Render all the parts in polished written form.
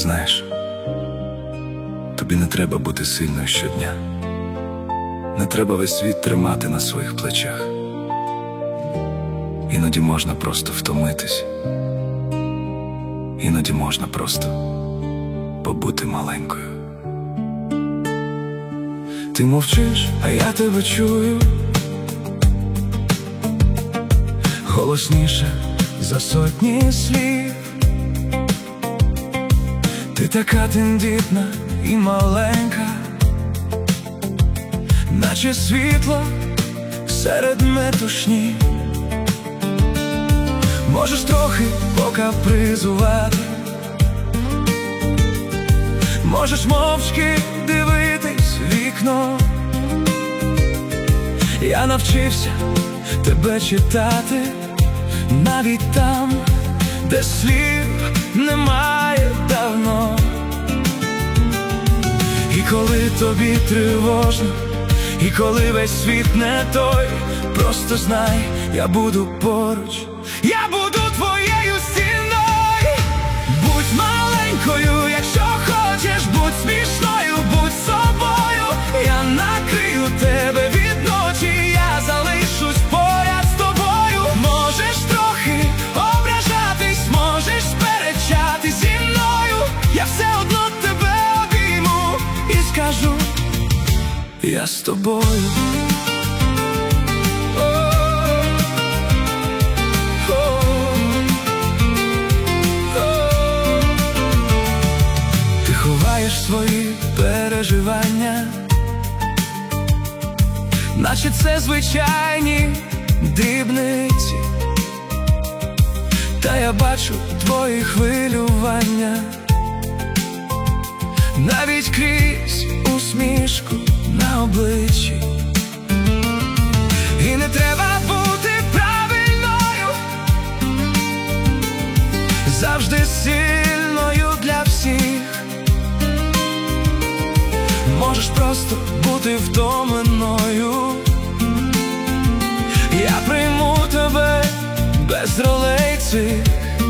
Знаєш, тобі не треба бути сильною щодня. Не треба весь світ тримати на своїх плечах. Іноді можна просто втомитись. Іноді можна просто побути маленькою. Ти мовчиш, а я тебе чую голосніше за сотні слів. Ти така тендітна і маленька, наче світло серед метушні. Можеш трохи покапризувати, можеш мовчки дивитись в вікно. Я навчився тебе читати, навіть там, де слів немає давно. І коли тобі тривожно, і коли весь світ не той, просто знай, я буду поруч, я буду твоєю стіною. Будь маленькою, якщо хочеш, будь смішною, будь собою. Я накрию тебе від ночі, я залишусь поряд з тобою. Можеш трохи ображатись, можеш сперечатись зі мною. Я все одно тебе обійму і скажу, я з тобою. Ти ховаєш свої переживання, наче це звичайні дрібниці. Та я бачу твої хвилювання навіть крізь усмішку на обличчі. І не треба бути правильною, завжди сильною для всіх. Можеш просто бути втомленою, я прийму тебе без ролей цих.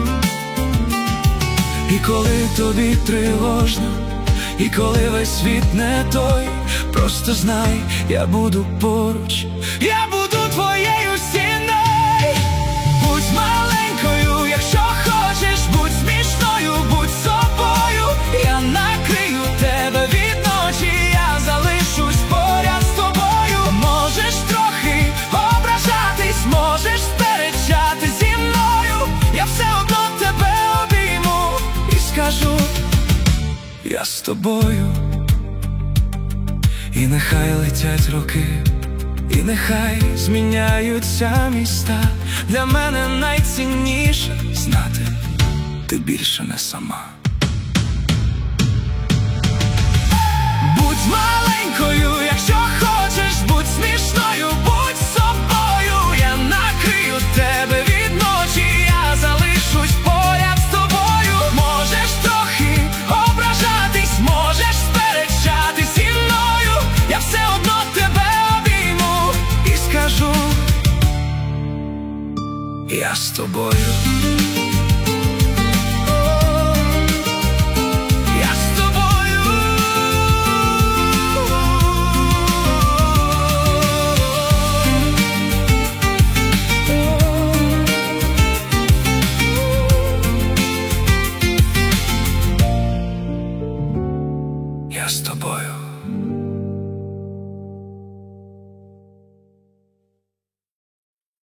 І коли тобі тривожно, і коли весь світ не той, просто знай, я буду поруч, я буду твоєю стіною. Будь маленькою, якщо хочеш, будь смішною, будь собою. Я накрию тебе від ночі, я залишусь поряд з тобою. Можеш трохи ображатись, можеш сперечатись зі мною. Я все одно тебе обійму і скажу, я з тобою. І нехай летять роки, і нехай зміняються міста. Для мене найцінніше знати, ти більше не сама. Будь маленькою, якщо хочеш, будь смішною, будь собою. Я накрию тебе від ночі, я залишусь поряд з тобою. Можеш трохи ображатись, можеш сперечатись зі мною. Я все одно тебе обійму і скажу, я з тобою. Я з тобою. Я з тобою.